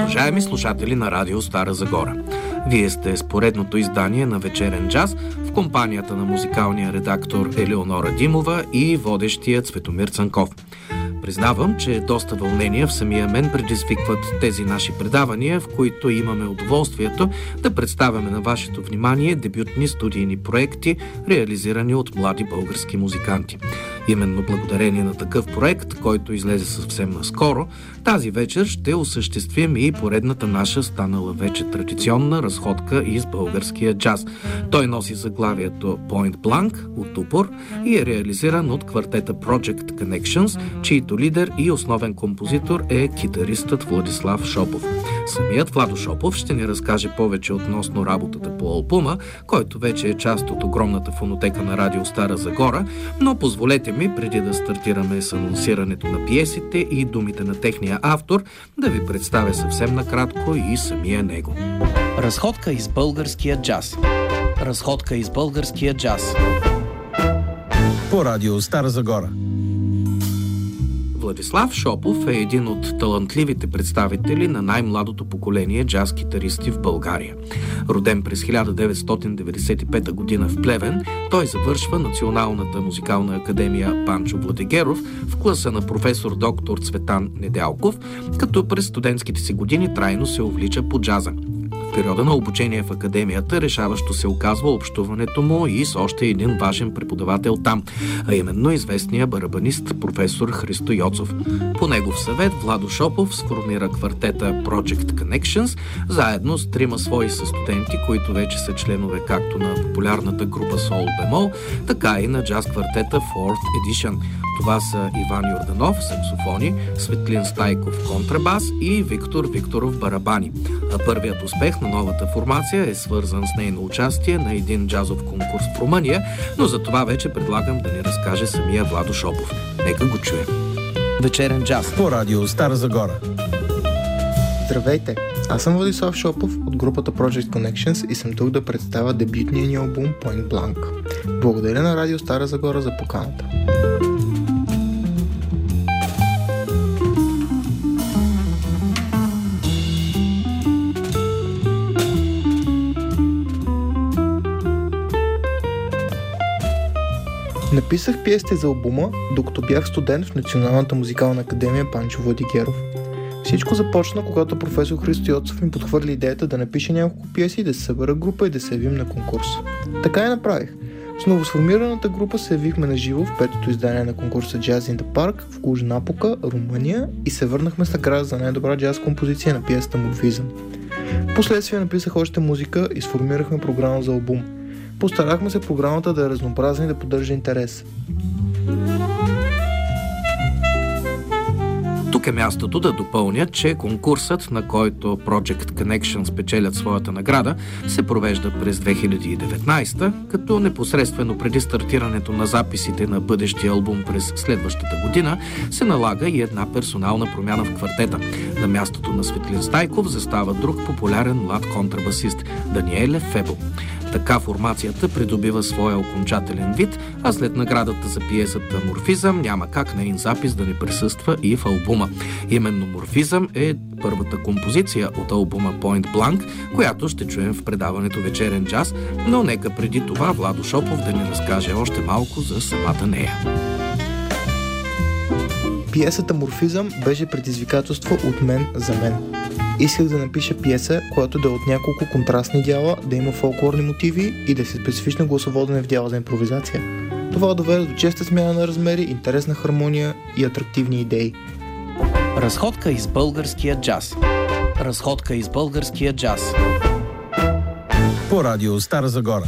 Уважаеми слушатели на Радио Стара Загора, вие сте с поредното издание на Вечерен джаз в компанията на музикалния редактор Елеонора Димова и водещия Цветомир Цанков. Признавам, че доста вълнения в самия мен предизвикват тези наши предавания, в които имаме удоволствието да представяме на вашето внимание дебютни студийни проекти, реализирани от млади български музиканти. Именно благодарение на такъв проект, който излезе съвсем наскоро, тази вечер ще осъществим и поредната наша станала вече традиционна разходка из българския джаз. Той носи заглавието Point Blank от упор и е реализиран от квартета Project Connections, чийто лидер и основен композитор е китаристът Владислав Шопов. Самият Владо Шопов ще ни разкаже повече относно работата по албума, който вече е част от огромната фонотека на Радио Стара Загора, но позволете ми, преди да стартираме с анонсирането на пиесите и думите на техния автор, да ви представя съвсем накратко и самия него. Разходка из българския джаз. Разходка из българския джаз. По Радио Стара Загора. Владислав Шопов е един от талантливите представители на най-младото поколение джаз-китаристи в България. Роден през 1995 година в Плевен, той завършва Националната музикална академия Панчо Владигеров в класа на професор доктор Цветан Недялков, като през студентските си години трайно се увлича по джаза. В периода на обучение в академията решаващо се оказва общуването му и с още един важен преподавател там, а именно известния барабанист професор Христо Йоцов. По негов съвет Владо Шопов сформира квартета Project Connections заедно с трима свои състуденти, които вече са членове както на популярната група Сол Бемол, така и на джаз квартета Fourth Edition. Това са Иван Йорданов, саксофони, Светлин Стайков, контрабас и Виктор Викторов, барабани. А първият успех на новата формация е свързан с нейно участие на един джазов конкурс в Румъния, но за това вече предлагам да ни разкаже самия Владо Шопов. Нека го чуем. Вечерен джаз. По Радио Стара Загора. Здравейте! Аз съм Владислав Шопов от групата Project Connections и съм тук да представя дебютния ни албум Point Blank. Благодаря на Радио Стара Загора за поканата. Написах пиесите за албума, докато бях студент в Националната музикална академия Панчо Владигеров. Всичко започна, когато професор Христо Йоцов ми подхвърли идеята да напиша няколко пиеси, да се събера група и да се явим на конкурс. Така и направих. С новосформираната група се явихме на живо в петото издание на конкурса Jazz in the Park в Клуж-Напока, Румъния и се върнахме с награда за най-добра джаз композиция на пиесата Морфизъм. Впоследствие написах още музика и сформирахме програма за албум. Постарахме се програмата да е разнообразна и да поддържа интерес. Тук е мястото да допълня, че конкурсът, на който Project Connection спечелят своята награда, се провежда през 2019, като непосредствено преди стартирането на записите на бъдещия албум през следващата година се налага и една персонална промяна в квартета. На мястото на Светлин Стайков застава друг популярен млад контрабасист – Даниеле Фебо. Така формацията придобива своя окончателен вид, а след наградата за пиесата Морфизъм няма как нейн запис да не присъства и в албума. Именно Морфизъм е първата композиция от албума Point Blank, която ще чуем в предаването Вечерен джаз, но нека преди това Владо Шопов да ни разкаже още малко за самата нея. Пиесата Морфизъм беше предизвикателство от мен за мен. Исках да напиша пиеса, която да е от няколко контрастни дяла, да има фолклорни мотиви и да се специфична гласоводене в дяла за импровизация. Това доведе до честа смяна на размери, интересна хармония и атрактивни идеи. Разходка из българския джаз. Разходка из българския джаз. По Радио Стара Загора.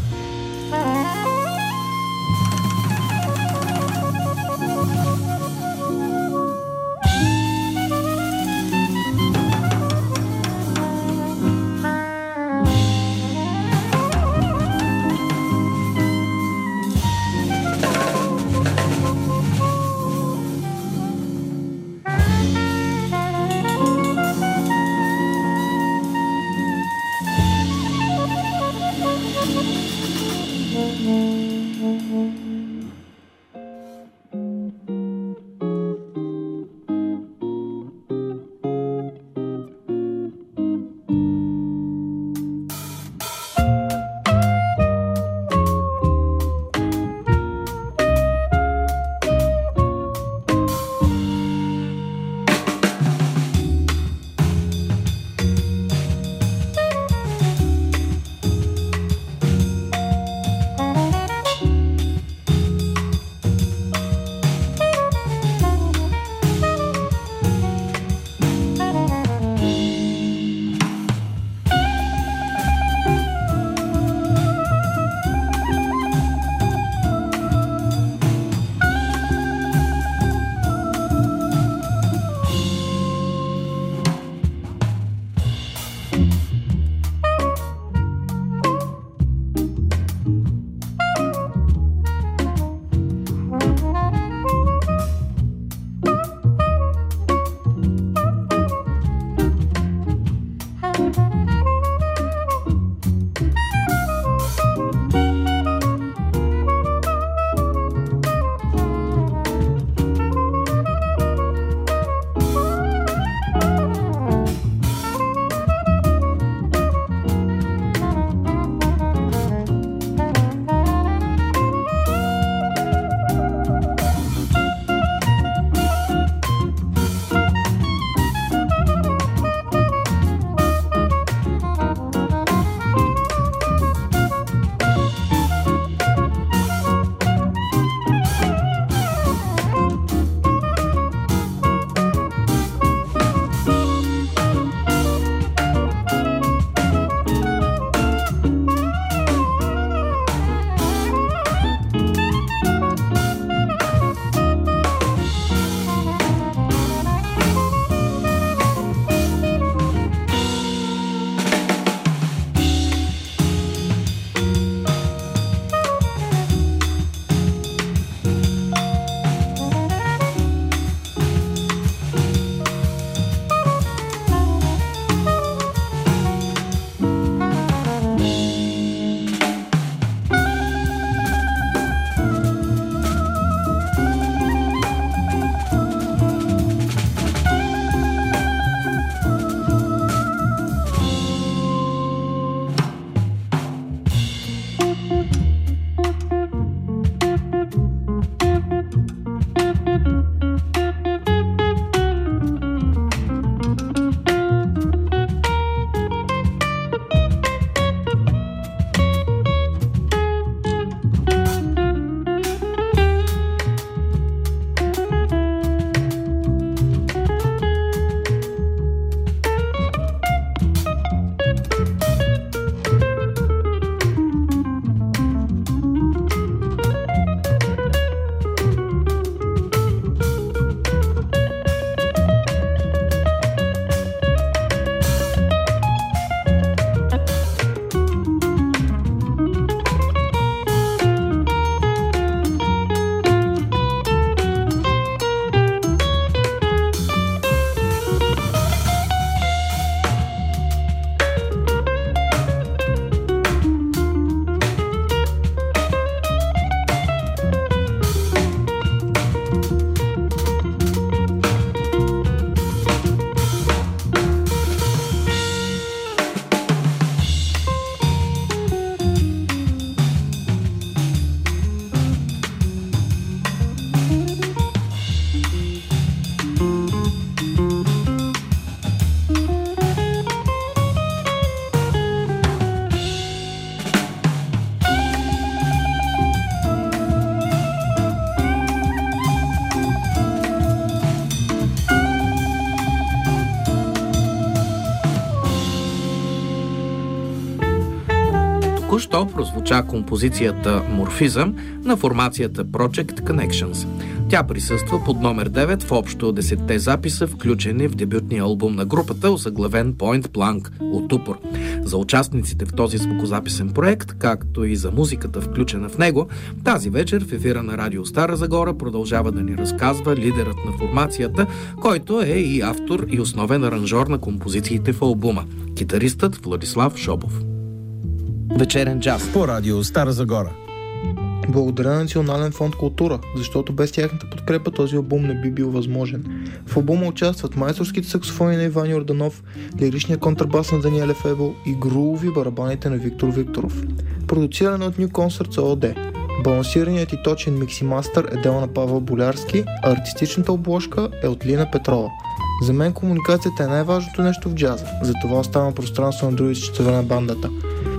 Току-що прозвуча композицията Морфизъм на формацията Project Connections. Тя присъства под номер 9 в общо 10-те записа, включени в дебютния албум на групата, озаглавен Point Blank от Упор. За участниците в този звукозаписен проект, както и за музиката, включена в него, тази вечер в ефира на Радио Стара Загора продължава да ни разказва лидерът на формацията, който е и автор и основен аранжор на композициите в албума – китаристът Владислав Шобов. Вечерен джаз по Радио Стара Загора. Благодаря на Национален фонд Култура, защото без тяхната подкрепа този албум не би бил възможен. В албума участват майсторските саксофони на Иван Йорданов, лиричния контрабас на Даниел Ефебо и груови барабаните на Виктор Викторов. Продуциране от New Concerts ООД. Балансираният и точен микс и мастър е дело на Павел Болярски, а артистичната обложка е от Лина Петрова. За мен комуникацията е най-важното нещо в джаза, затова оставам пространство на другите членове на бандата.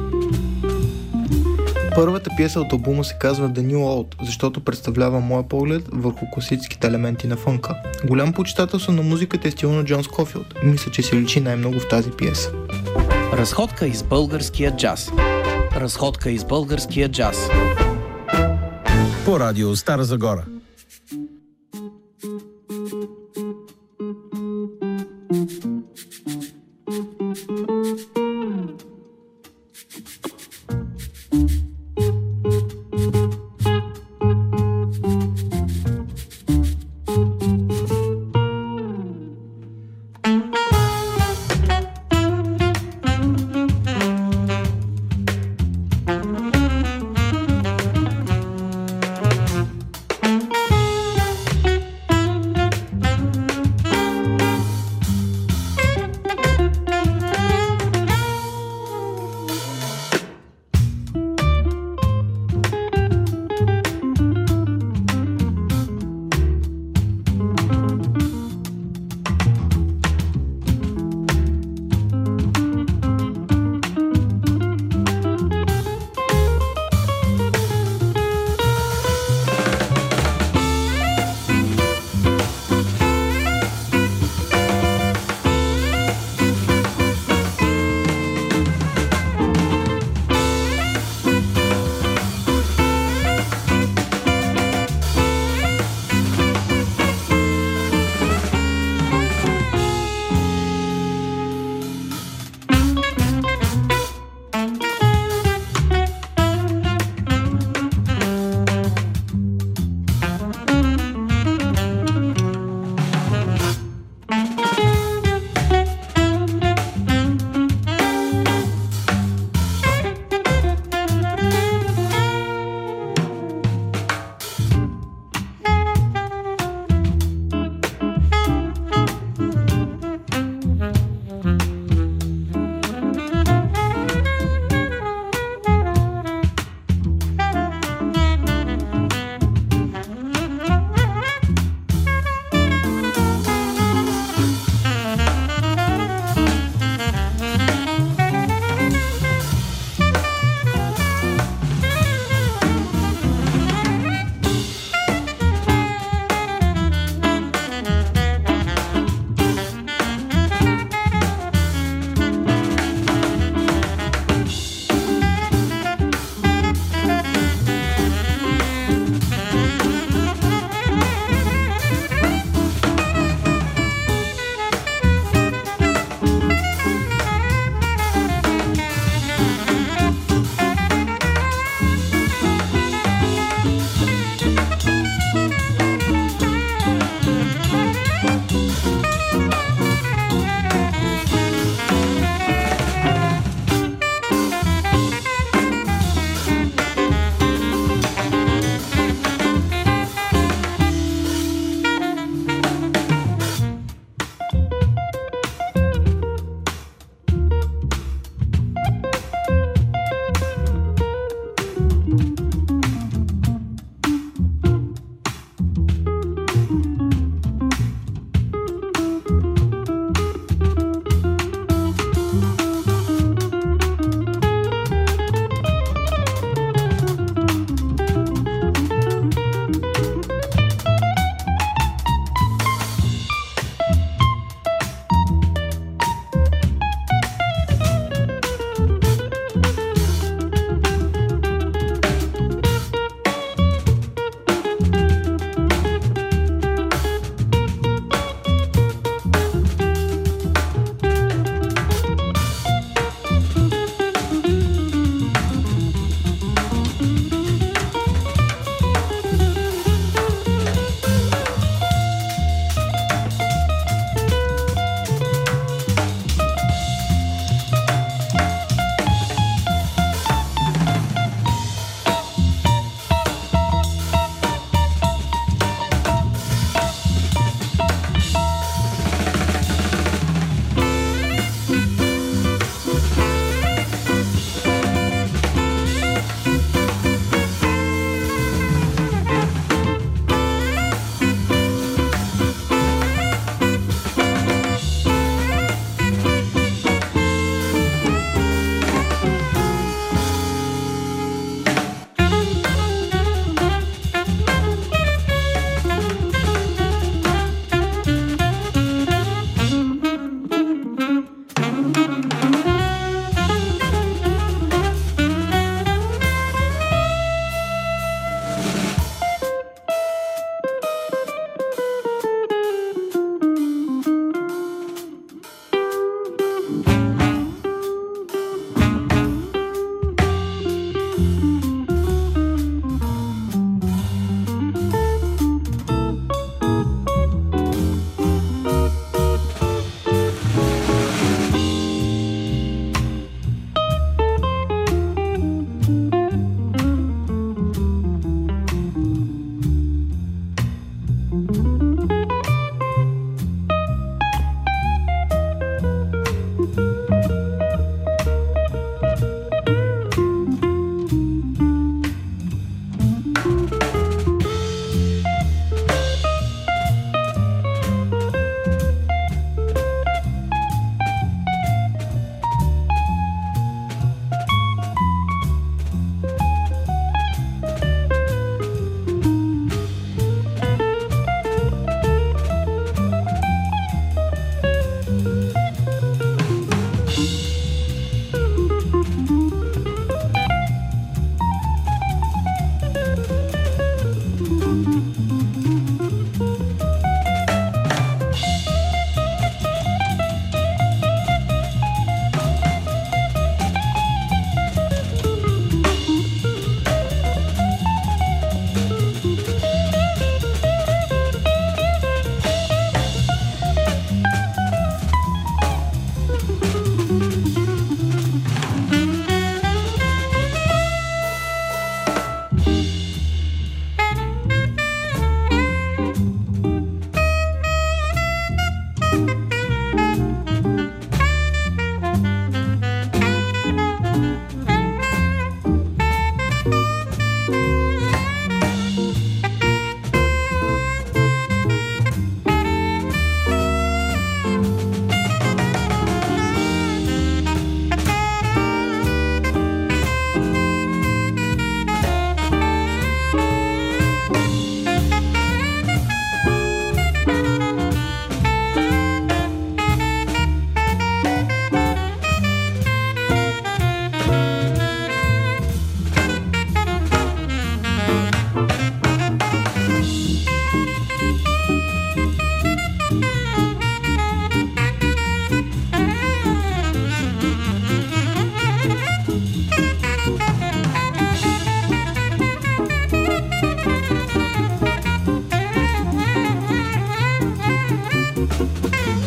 Първата пиеса от албума се казва The New Old, защото представлява моя поглед върху класическите елементи на фънка. Голям почитател съм на музиката и стила на Джон Скофилд. Мисля, че се личи най-много в тази пиеса. Разходка из българския джаз. Разходка из българския джаз. По Радио Стара Загора.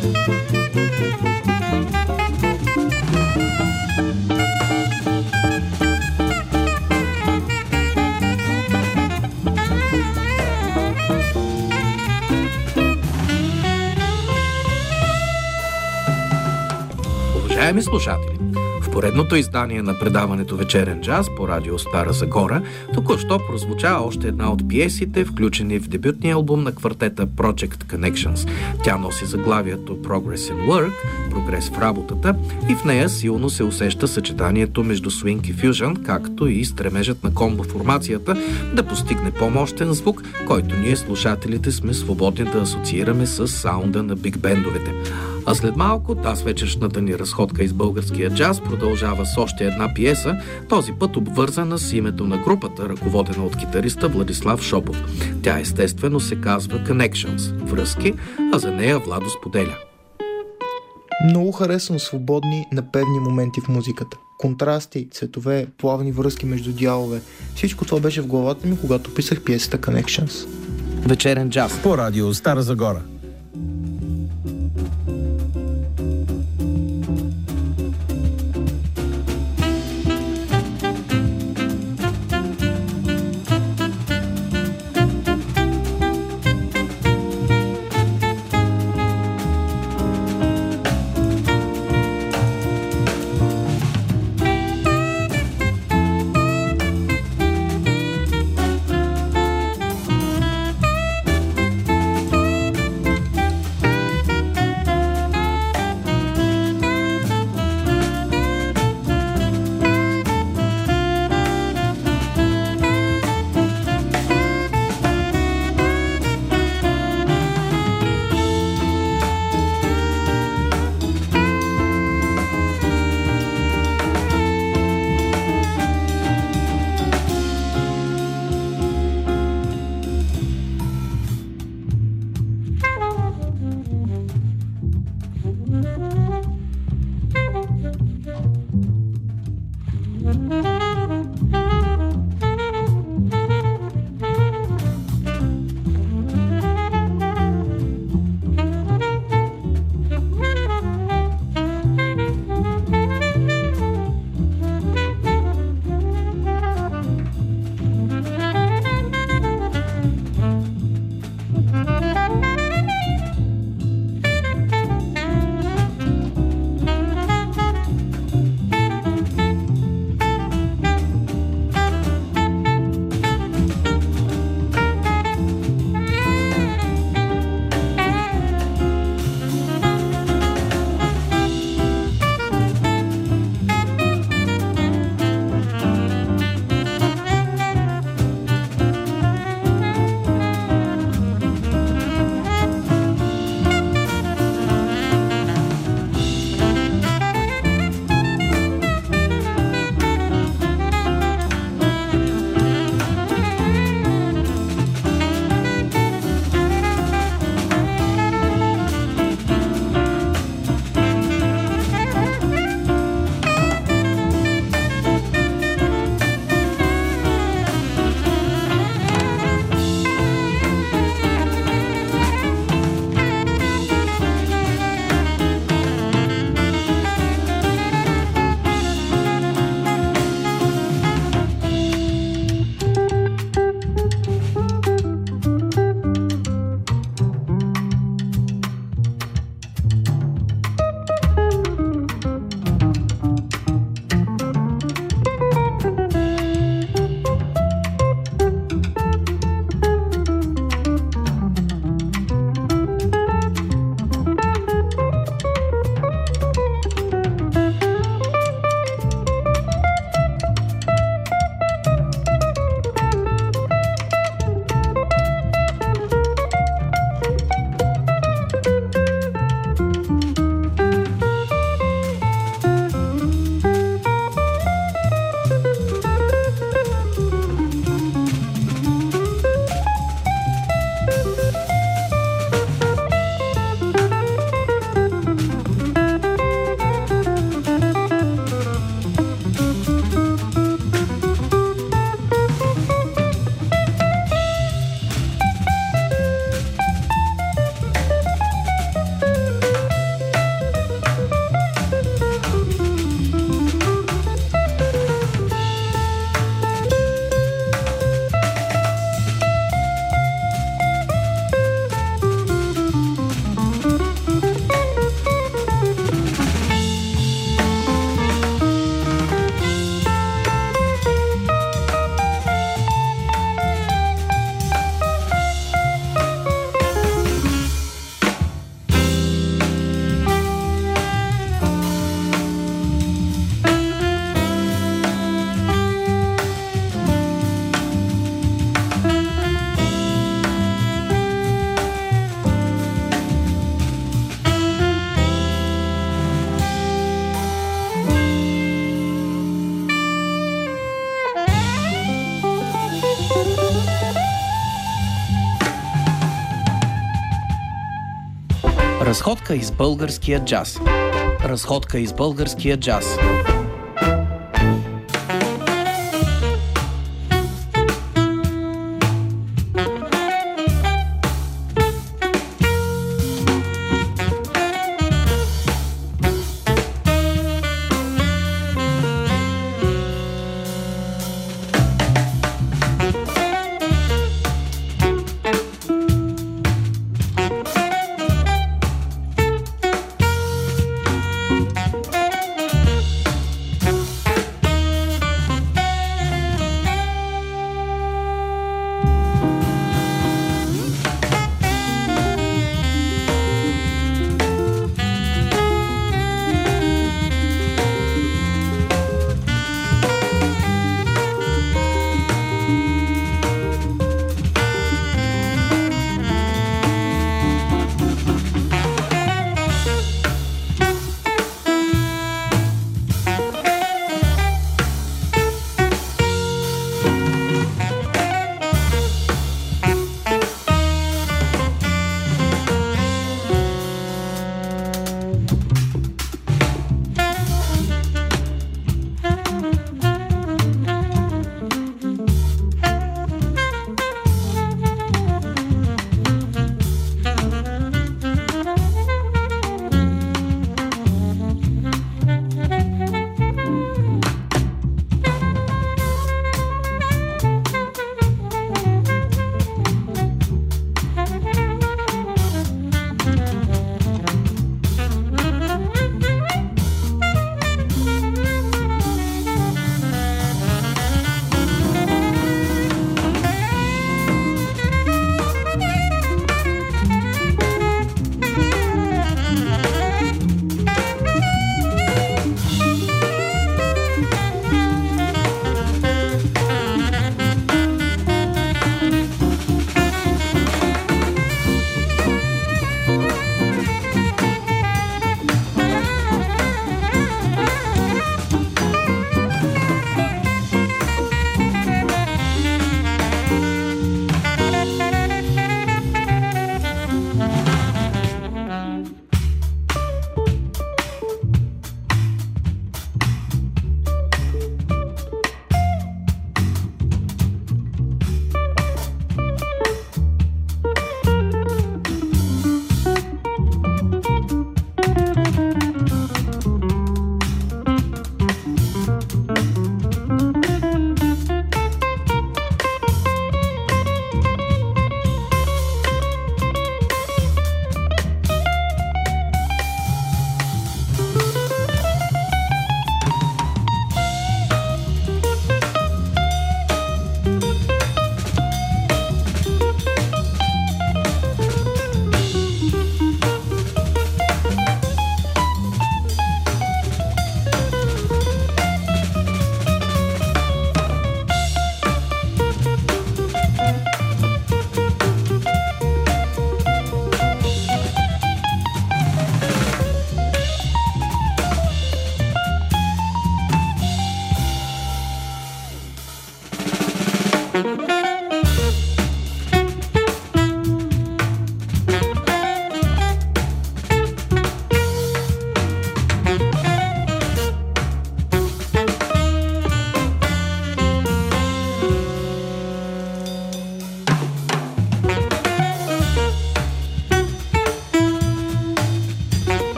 Уважаеми слушатели, в поредното издание на предаването Вечерен джаз по радио Стара Загора току-що прозвуча още една от пиесите, включени в дебютния албум на квартета Project Connections. Тя носи заглавието Progress in Work, прогрес в работата, и в нея силно се усеща съчетанието между swing и фюжън, както и стремежът на комбо формацията да постигне по-мощен звук, който ние слушателите сме свободни да асоциираме с саунда на биг-бендовете. А след малко тази вечершната ни разходка из българския джаз продължава с още една пиеса, този път обвързана с името на групата, ръководена от китариста Владислав Шопов. Тя естествено се казва Connections – връзки, а за нея Владо споделя. Много харесвам свободни, напевни моменти в музиката. Контрасти, цветове, плавни връзки между дялове. Всичко това беше в главата ми, когато писах пиесата Connections. Вечерен джаз по радио Стара Загора. Разходка из българския джаз. Разходка из българския джаз.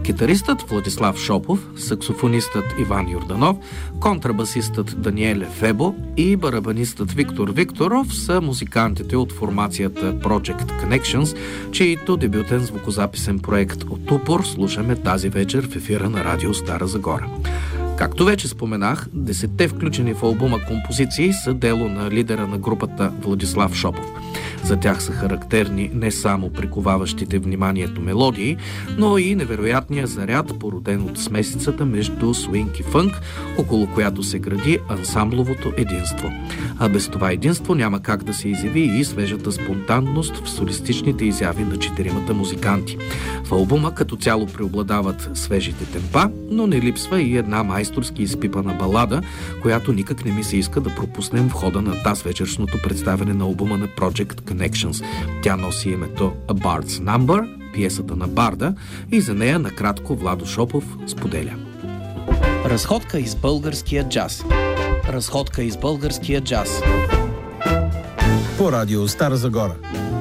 Китаристът Владислав Шопов, саксофонистът Иван Йорданов, контрабасистът Даниеле Фебо и барабанистът Виктор Викторов са музикантите от формацията Project Connections, чието дебютен звукозаписен проект от упор слушаме тази вечер в ефира на Радио Стара Загора. Както вече споменах, 10-те включени в албума композиции са дело на лидера на групата Владислав Шопов. За тях са характерни не само приковаващите вниманието мелодии, но и невероятния заряд, породен от смесицата между свинг и фънк, около която се гради ансамбловото единство. А без това единство няма как да се изяви и свежата спонтанност в солистичните изяви на четиримата музиканти. В албума като цяло преобладават свежите темпа, но не липсва и една майсторски изпипана балада, която никак не ми се иска да пропуснем в хода на тази вечершното представяне на албума на Project Connections. Тя носи името A Bard's Number, пиесата на Барда, и за нея накратко Владо Шопов споделя. Разходка из българския джаз. Разходка из българския джаз. По радио Стара Загора.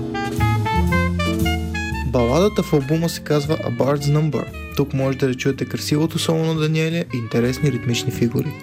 Баладата в албума се казва A Bard's Number. Тук може да чуете красивото соло на Даниеля и интересни ритмични фигури.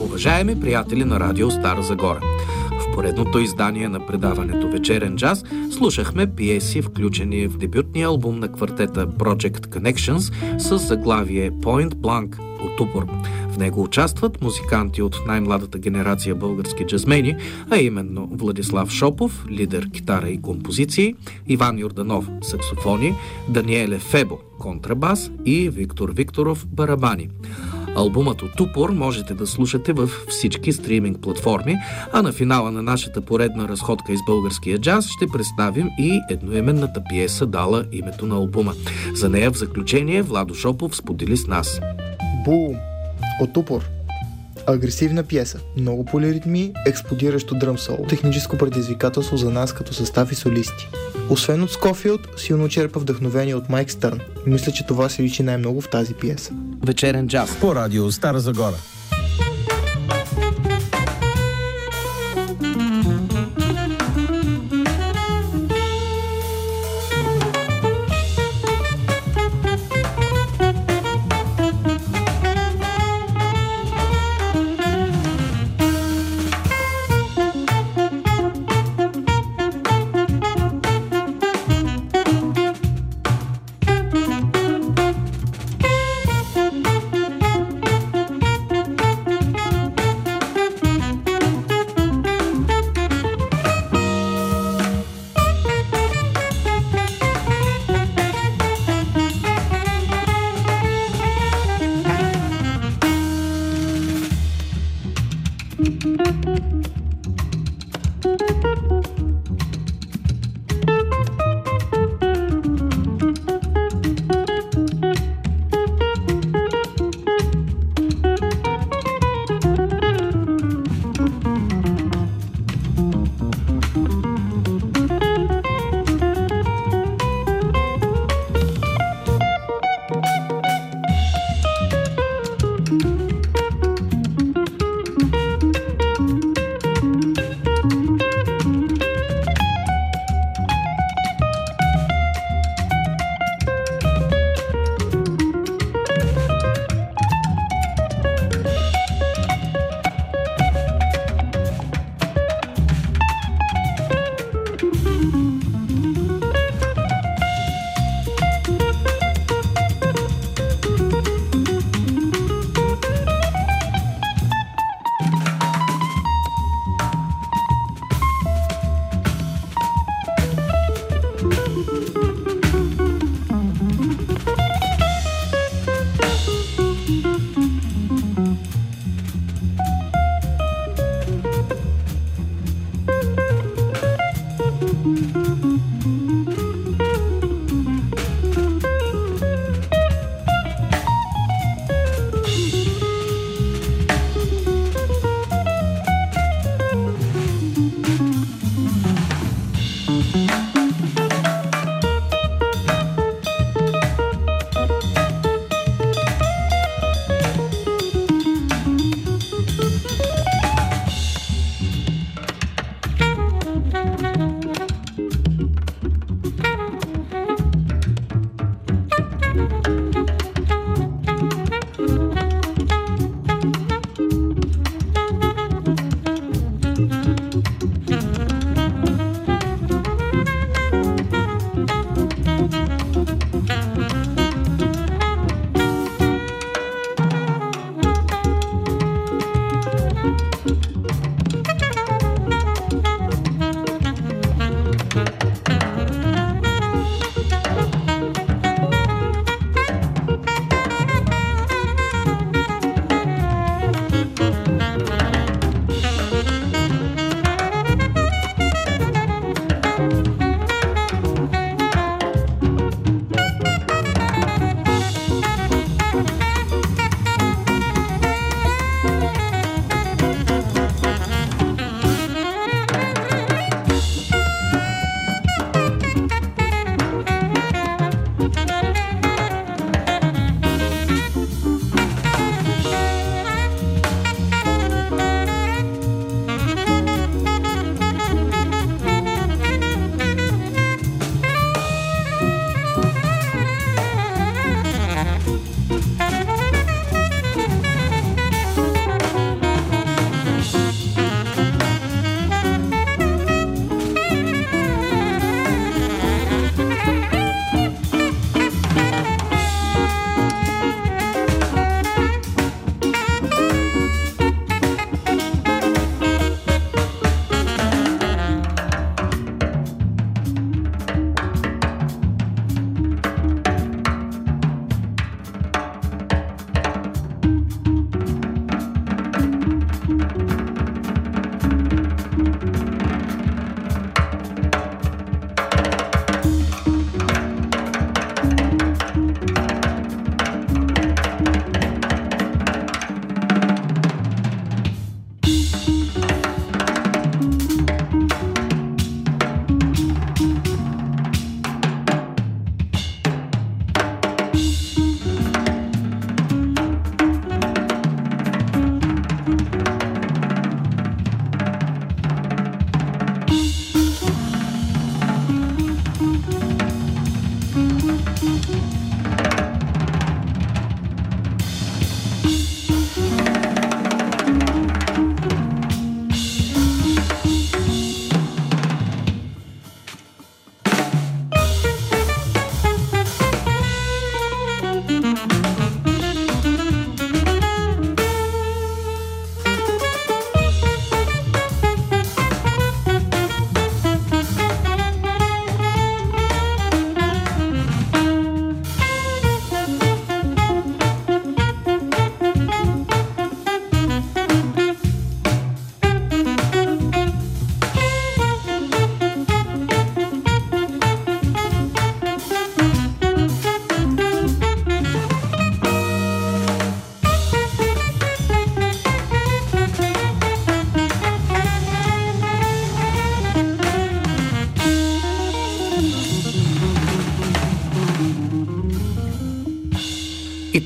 Уважаеми приятели на Радио Стара Загора, в поредното издание на предаването Вечерен джаз слушахме пиеси, включени в дебютния албум на квартета Project Connections с заглавие Point Blank от упор. В него участват музиканти от най-младата генерация български джазмени, а именно Владислав Шопов, лидер китара и композиции, Иван Йорданов, саксофони, Даниеле Фебо, контрабас и Виктор Викторов, барабани. Албумът от упор можете да слушате във всички стриминг платформи, а на финала на нашата поредна разходка из българския джаз ще представим и едноименната пиеса, дала името на албума. За нея в заключение Владо Шопов сподели с нас. Бум! От упор. Агресивна пиеса, много полиритми, експлодиращо дръм соло, техническо предизвикателство за нас като състав и солисти. Освен от Скофилд, силно черпа вдъхновение от Майк Стърн. Мисля, че това се личи най-много в тази пиеса. Вечерен джаз по радио Стара Загора.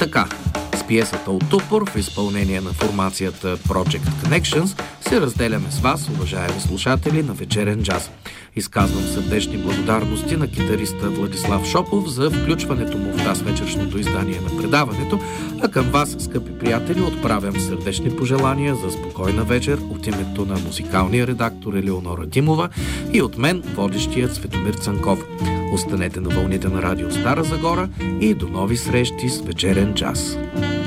така, с пиесата от Тупор в изпълнение на формацията Project Connections се разделяме с вас, уважаеми слушатели на вечерен джаз. Изказвам сърдечни благодарности на китариста Владислав Шопов за включването му в тази вечершното издание на предаването, а към вас, скъпи приятели, отправям сърдечни пожелания за спокойна вечер от името на музикалния редактор Елеонора Димова и от мен, водещият Цветомир Цанков. Останете на вълните на радио Стара Загора и до нови срещи с вечерен джаз.